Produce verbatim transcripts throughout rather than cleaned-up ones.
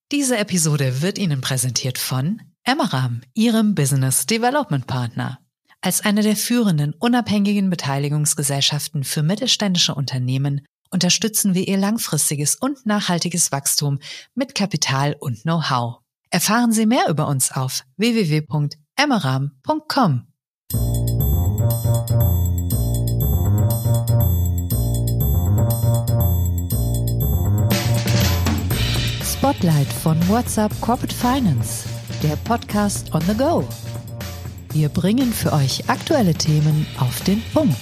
Diese Episode wird Ihnen präsentiert von Emeram, Ihrem Business Development Partner. Als eine der führenden unabhängigen Beteiligungsgesellschaften für mittelständische Unternehmen unterstützen wir ihr langfristiges und nachhaltiges Wachstum mit Kapital und Know-how. Erfahren Sie mehr über uns auf w w w punkt emeram punkt com. Spotlight von WhatsUp Corporate Finance, der Podcast on the go. Wir bringen für euch aktuelle Themen auf den Punkt.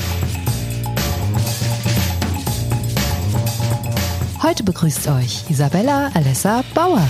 Heute begrüßt euch Isabella Alessa Bauer.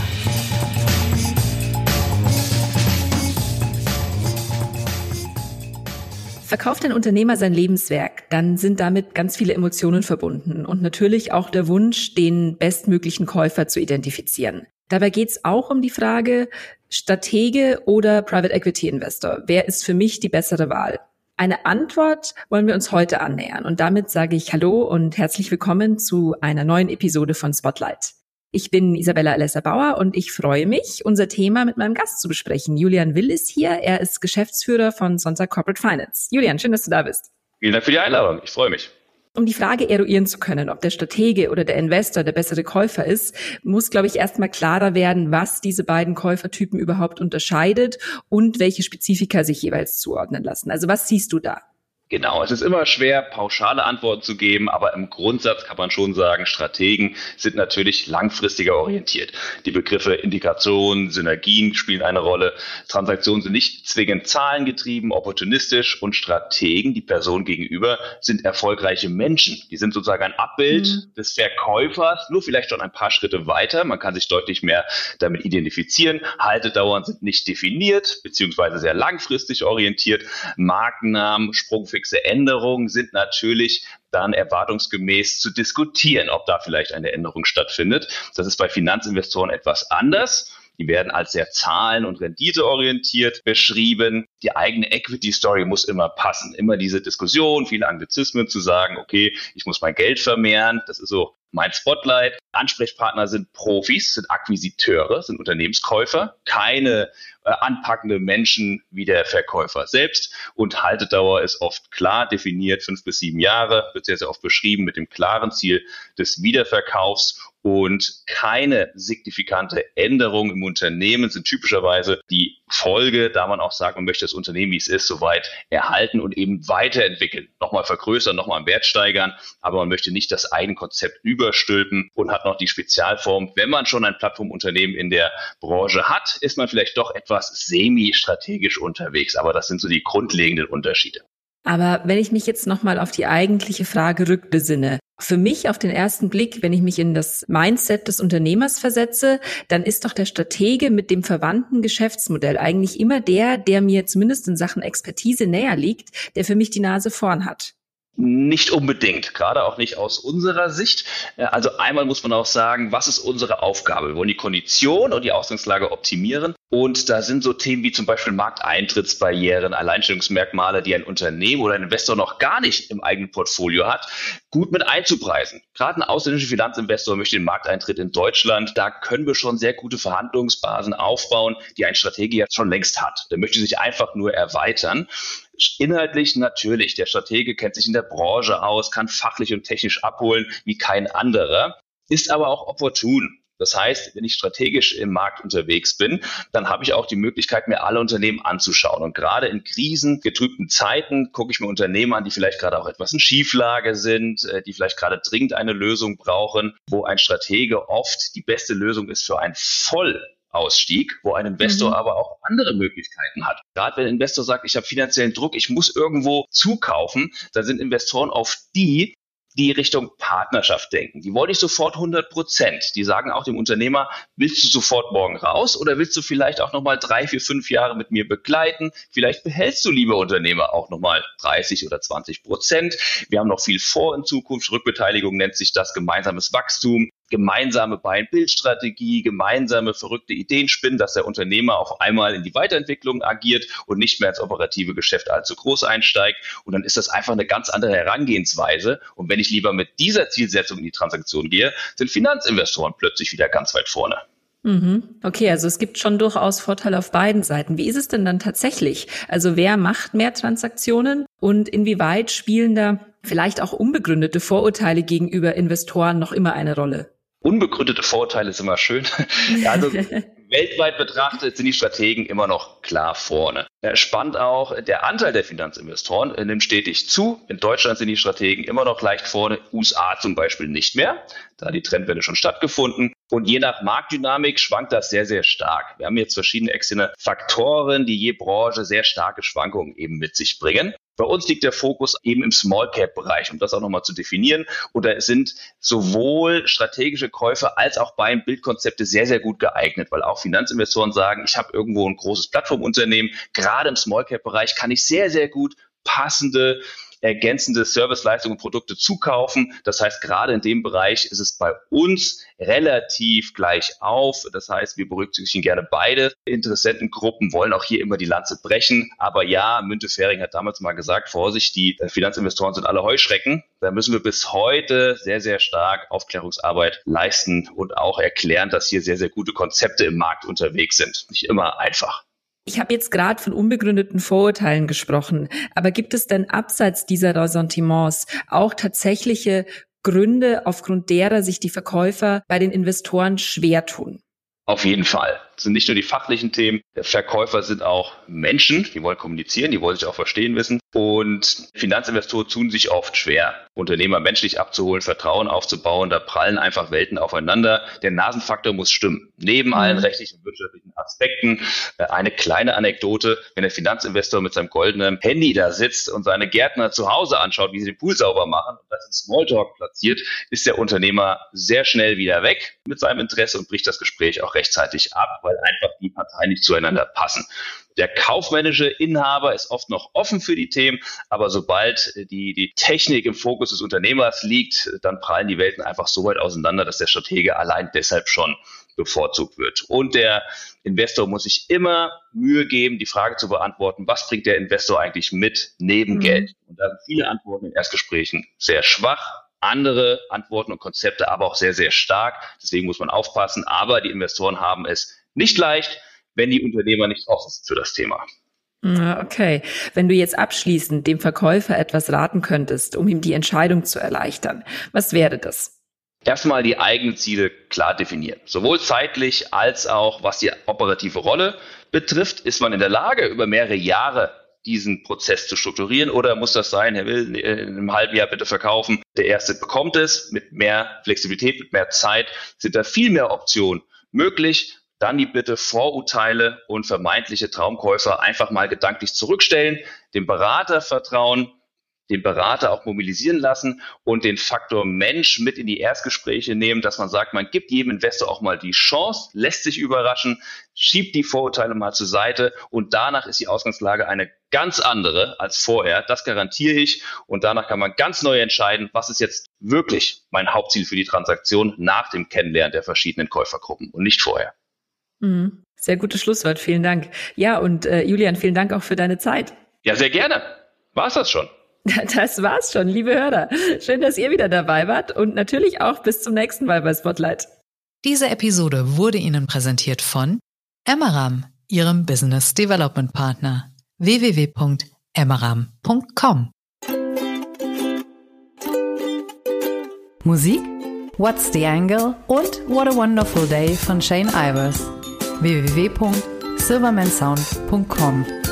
Verkauft ein Unternehmer sein Lebenswerk, dann sind damit ganz viele Emotionen verbunden und natürlich auch der Wunsch, den bestmöglichen Käufer zu identifizieren. Dabei geht es auch um die Frage, Stratege oder Private Equity Investor, wer ist für mich die bessere Wahl? Eine Antwort wollen wir uns heute annähern und damit sage ich Hallo und herzlich willkommen zu einer neuen Episode von Spotlight. Ich bin Isabella Alessa Bauer und ich freue mich, unser Thema mit meinem Gast zu besprechen. Julian Will ist hier, er ist Geschäftsführer von Sonntag Corporate Finance. Julian, schön, dass du da bist. Vielen Dank für die Einladung, ich freue mich. Um die Frage eruieren zu können, ob der Stratege oder der Investor der bessere Käufer ist, muss, glaube ich, erstmal klarer werden, was diese beiden Käufertypen überhaupt unterscheidet und welche Spezifika sich jeweils zuordnen lassen. Also was siehst du da? Genau, es ist immer schwer, pauschale Antworten zu geben, aber im Grundsatz kann man schon sagen, Strategen sind natürlich langfristiger orientiert. Die Begriffe Integration, Synergien spielen eine Rolle. Transaktionen sind nicht zwingend zahlengetrieben, opportunistisch und Strategen, die Person gegenüber, sind erfolgreiche Menschen. Die sind sozusagen ein Abbild mhm. des Verkäufers, nur vielleicht schon ein paar Schritte weiter. Man kann sich deutlich mehr damit identifizieren. Haltedauern sind nicht definiert, beziehungsweise sehr langfristig orientiert. Markennamen, Sprungfixe Änderungen sind natürlich dann erwartungsgemäß zu diskutieren, ob da vielleicht eine Änderung stattfindet. Das ist bei Finanzinvestoren etwas anders. Die werden als sehr zahlen- und renditeorientiert beschrieben. Die eigene Equity-Story muss immer passen. Immer diese Diskussion, viele Anglizismen zu sagen, okay, ich muss mein Geld vermehren. Das ist so mein Spotlight. Ansprechpartner sind Profis, sind Akquisiteure, sind Unternehmenskäufer, keine äh, anpackende Menschen wie der Verkäufer selbst. Und Haltedauer ist oft klar definiert, fünf bis sieben Jahre, wird sehr, sehr oft beschrieben mit dem klaren Ziel des Wiederverkaufs. Und keine signifikante Änderung im Unternehmen sind typischerweise die Folge, da man auch sagt, man möchte das Unternehmen, wie es ist, soweit erhalten und eben weiterentwickeln. Nochmal vergrößern, nochmal einen Wert steigern, aber man möchte nicht das eigene Konzept überstülpen und hat noch die Spezialform. Wenn man schon ein Plattformunternehmen in der Branche hat, ist man vielleicht doch etwas semi-strategisch unterwegs. Aber das sind so die grundlegenden Unterschiede. Aber wenn ich mich jetzt nochmal auf die eigentliche Frage rückbesinne, für mich auf den ersten Blick, wenn ich mich in das Mindset des Unternehmers versetze, dann ist doch der Stratege mit dem verwandten Geschäftsmodell eigentlich immer der, der mir zumindest in Sachen Expertise näher liegt, der für mich die Nase vorn hat. Nicht unbedingt, gerade auch nicht aus unserer Sicht. Also einmal muss man auch sagen, was ist unsere Aufgabe? Wir wollen die Kondition und die Ausgangslage optimieren. Und da sind so Themen wie zum Beispiel Markteintrittsbarrieren, Alleinstellungsmerkmale, die ein Unternehmen oder ein Investor noch gar nicht im eigenen Portfolio hat, gut mit einzupreisen. Gerade ein ausländischer Finanzinvestor möchte den Markteintritt in Deutschland. Da können wir schon sehr gute Verhandlungsbasen aufbauen, die ein Stratege jetzt schon längst hat. Der möchte sich einfach nur erweitern. Inhaltlich natürlich, der Stratege kennt sich in der Branche aus, kann fachlich und technisch abholen wie kein anderer, ist aber auch opportun. Das heißt, wenn ich strategisch im Markt unterwegs bin, dann habe ich auch die Möglichkeit, mir alle Unternehmen anzuschauen. Und gerade in krisengetrübten Zeiten gucke ich mir Unternehmen an, die vielleicht gerade auch etwas in Schieflage sind, die vielleicht gerade dringend eine Lösung brauchen, wo ein Stratege oft die beste Lösung ist für ein Voll Ausstieg, wo ein Investor mhm. aber auch andere Möglichkeiten hat. Gerade wenn ein Investor sagt, ich habe finanziellen Druck, ich muss irgendwo zukaufen, dann sind Investoren oft die, die Richtung Partnerschaft denken. Die wollen nicht sofort hundert Prozent. Die sagen auch dem Unternehmer, willst du sofort morgen raus oder willst du vielleicht auch nochmal drei, vier, fünf Jahre mit mir begleiten? Vielleicht behältst du, lieber Unternehmer, auch nochmal dreißig oder zwanzig Prozent. Wir haben noch viel vor in Zukunft. Rückbeteiligung nennt sich das, gemeinsames Wachstum. Gemeinsame Buy-and-Build-Strategie, gemeinsame verrückte Ideen spinnen, dass der Unternehmer auf einmal in die Weiterentwicklung agiert und nicht mehr ins operative Geschäft allzu groß einsteigt. Und dann ist das einfach eine ganz andere Herangehensweise. Und wenn ich lieber mit dieser Zielsetzung in die Transaktion gehe, sind Finanzinvestoren plötzlich wieder ganz weit vorne. Okay, also es gibt schon durchaus Vorteile auf beiden Seiten. Wie ist es denn dann tatsächlich? Also wer macht mehr Transaktionen und inwieweit spielen da vielleicht auch unbegründete Vorurteile gegenüber Investoren noch immer eine Rolle? Unbegründete Vorurteile ist immer schön. Also weltweit betrachtet sind die Strategen immer noch klar vorne. Spannend auch, der Anteil der Finanzinvestoren nimmt stetig zu. In Deutschland sind die Strategen immer noch leicht vorne, U S A zum Beispiel nicht mehr. Da hat die Trendwende schon stattgefunden. Und je nach Marktdynamik schwankt das sehr, sehr stark. Wir haben jetzt verschiedene externe Faktoren, die je Branche sehr starke Schwankungen eben mit sich bringen. Bei uns liegt der Fokus eben im Small-Cap-Bereich, um das auch nochmal zu definieren. Und da sind sowohl strategische Käufe als auch Buy-and-Build-Konzepte sehr, sehr gut geeignet, weil auch Finanzinvestoren sagen, ich habe irgendwo ein großes Plattformunternehmen. Gerade im Small-Cap-Bereich kann ich sehr, sehr gut passende ergänzende Serviceleistungen und Produkte zukaufen. Das heißt, gerade in dem Bereich ist es bei uns relativ gleich auf. Das heißt, wir berücksichtigen gerne beide Interessentengruppen, wollen auch hier immer die Lanze brechen. Aber ja, Müntefering hat damals mal gesagt, Vorsicht, die Finanzinvestoren sind alle Heuschrecken. Da müssen wir bis heute sehr, sehr stark Aufklärungsarbeit leisten und auch erklären, dass hier sehr, sehr gute Konzepte im Markt unterwegs sind. Nicht immer einfach. Ich habe jetzt gerade von unbegründeten Vorurteilen gesprochen, aber gibt es denn abseits dieser Ressentiments auch tatsächliche Gründe, aufgrund derer sich die Verkäufer bei den Investoren schwer tun? Auf jeden Fall. Das sind nicht nur die fachlichen Themen. Verkäufer sind auch Menschen, die wollen kommunizieren, die wollen sich auch verstehen wissen. Und Finanzinvestoren tun sich oft schwer, Unternehmer menschlich abzuholen, Vertrauen aufzubauen. Da prallen einfach Welten aufeinander. Der Nasenfaktor muss stimmen. Neben mhm. allen rechtlichen und wirtschaftlichen Aspekten eine kleine Anekdote. Wenn der Finanzinvestor mit seinem goldenen Handy da sitzt und seine Gärtner zu Hause anschaut, wie sie den Pool sauber machen und das in Smalltalk platziert, ist der Unternehmer sehr schnell wieder weg mit seinem Interesse und bricht das Gespräch auch rechtzeitig ab, weil einfach die Parteien nicht zueinander passen. Der kaufmännische Inhaber ist oft noch offen für die Themen, aber sobald die, die Technik im Fokus des Unternehmers liegt, dann prallen die Welten einfach so weit auseinander, dass der Stratege allein deshalb schon bevorzugt wird. Und der Investor muss sich immer Mühe geben, die Frage zu beantworten, was bringt der Investor eigentlich mit neben mhm. Geld? Und da sind viele Antworten in Erstgesprächen sehr schwach. Andere Antworten und Konzepte aber auch sehr, sehr stark. Deswegen muss man aufpassen. Aber die Investoren haben es nicht leicht, wenn die Unternehmer nicht offen sind für das Thema. Okay. Wenn du jetzt abschließend dem Verkäufer etwas raten könntest, um ihm die Entscheidung zu erleichtern, was wäre das? Erstmal die eigenen Ziele klar definieren. Sowohl zeitlich als auch was die operative Rolle betrifft, ist man in der Lage, über mehrere Jahre diesen Prozess zu strukturieren, oder muss das sein, Herr Will, in einem halben Jahr bitte verkaufen, der Erste bekommt es, mit mehr Flexibilität, mit mehr Zeit sind da viel mehr Optionen möglich. Dann die Bitte, Vorurteile und vermeintliche Traumkäufer einfach mal gedanklich zurückstellen, dem Berater vertrauen, den Berater auch mobilisieren lassen und den Faktor Mensch mit in die Erstgespräche nehmen, dass man sagt, man gibt jedem Investor auch mal die Chance, lässt sich überraschen, schiebt die Vorurteile mal zur Seite und danach ist die Ausgangslage eine ganz andere als vorher. Das garantiere ich und danach kann man ganz neu entscheiden, was ist jetzt wirklich mein Hauptziel für die Transaktion nach dem Kennenlernen der verschiedenen Käufergruppen und nicht vorher. Sehr gutes Schlusswort, vielen Dank. Ja, und äh, Julian, vielen Dank auch für deine Zeit. Ja, sehr gerne. War's das schon? Das war's schon, liebe Hörer. Schön, dass ihr wieder dabei wart und natürlich auch bis zum nächsten Mal bei Spotlight. Diese Episode wurde Ihnen präsentiert von Emmeram, Ihrem Business Development Partner. w w w punkt emmeram punkt com Musik What's the Angle und What a Wonderful Day von Shane Ivers. w w w punkt silvermansound punkt com